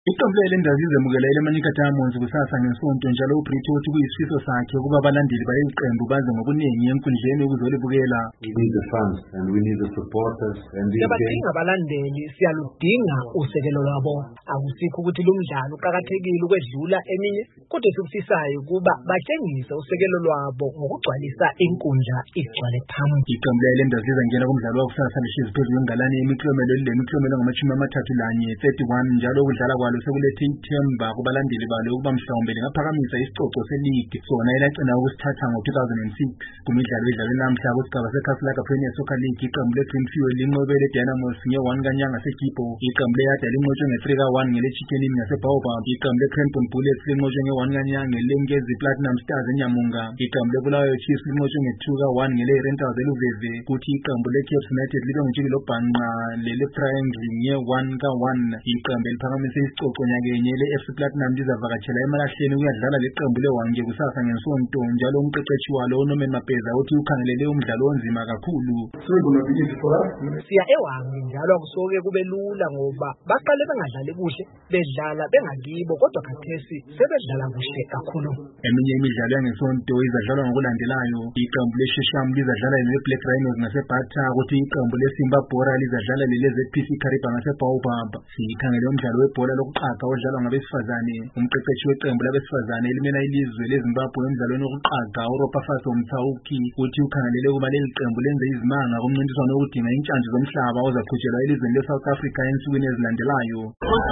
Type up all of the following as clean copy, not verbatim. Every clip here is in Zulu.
Iqembu lendaba izemukela eLemanika Diamonds kusasa ngesonto njalo uBrito uthi kuyisifiso sakhe ukuba abalandeli baleli qembu baze ngobuningi enkundleni ukuzolibukela. We need the fans and we need the supporters and siyabadinga abalandeli, siyaludinga usekelo lwabo. Akusikho ukuthi lo mdlalo uqhakathekile ukwedlula eminye, kodwa sikufisayo kuba batshengise usekelo lwabo ngokugcwalisa inkundla igcwale phambi. Iqembu lendaba lizangena kumdlalo wakusasa lihlezi phezulu ngalani imiklomelo lemiklomelo ngama-31 njalo ukudlala kwalo sekulethe ithemba kubalandeli balo ukuba mhlawumbe lingaphakamisa isicoco seligi sona elagcina ukusithatha ngo-2006 kumidlalo edlalwe namhla kusigaba seCasablanca Premier Soccer League. Iqembu leGreen Fuel linqobele Dynamos nge-1 kanyanga seGibo. Iqembu leYada linqotshwe nge-3-1 ngeleChicken Inn ngaseBaobab. Iqembu leCrampton Bullets linqotshwe nge-1 kanyanga ngeleNkezi Platinum Stars eNyamunga. Iqembu leBulawayo Chiefs linqotshwe nge-2-1 ngeleRentals eLuveve, kuthi iqembu leCape United libe nguJubilo Bhanqa leleFriendly nge-1-1. Iqembu eliphakamise isicoco nyakenye le-FC Platinum lizavakatshela eMalahleni ukuyadlala leqembu leWange kusasa ngensonto, njalo umqeqeshi walo uNorman Mapeza uthi ukhangelele umdlalo onzima kakhulu. Siya eWange njalo akusoke kube lula ngoba baqale bengadlali kuhle, bedlala bengakibo, kodwa khathesi sebedlala kuhle kakhulu. Eminye imidlalo yangesonto izadlalwa ngokulandelayo. Iqembu leShesham lizadlala leBlack Rhinos ngaseBata, kuthi iqembu leSimba Bora lizadlala leZPC Kariba ngaseBaobab. Sikhangele umdlalo webhola lokuqaga odlalwa ngabesifazane. Umqeqeshi weqembu labesifazane elimela ilizwe leZimbabwe emdlalweni wokuqaga uRopafaso Mthauki uthi ukhangelele ukuba leli qembu lenze izimanga kumncintiswano wokudinga intshantshi zomhlaba ozaqhutshelwa elizweni leSouth Africa ensukwini ezilandelayo.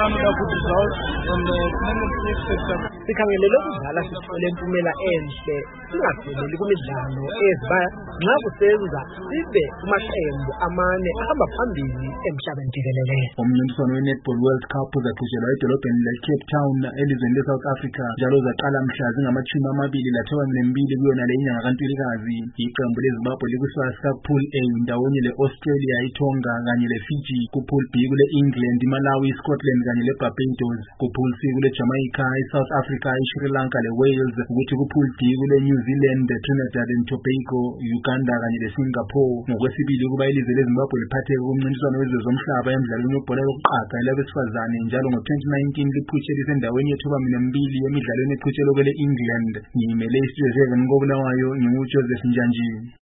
Sikhangelele ukudlala sithole impumela enhle, singadeleli kumidlalo ezibaya nxa kusenza sibe kumaqembu amane ahamba phambili emhlabeni jikelele. Umncintiswano we-Netball World Cup uzaqhutshelwa edolobheni leCape Town elizweni leSouth Africa njalo uzaqala mhla zingama-22 kuyona le inyanga kaNtulikazi. Iqembu leZimbabwe likusasa Pool A ndawonye le-Australia, iTonga kanye leFiji. Kupool B kule-England, iMalawi, iScotland kanye leBarbados. Kupool C kule-Jamaica, iSouth Africa, iSri Lanka leWales. Ukuthi kuPool D kule-New Zealand, Trinidad and Tobago, Uganda kanye leSingapore. Ngokwesibili kuba ilizwe leZimbabwe liphatheke kumncintiswano wezwe zomhlaba emidlalweni webhola lokuqaga elabesifazane njalo ngo-2019 liphutshelise endaweni ye-2 emidlalweni eqhutshelwe kwele-England. Ngimele isizwe 7 koBulawayo, nginguJoseph Njanji.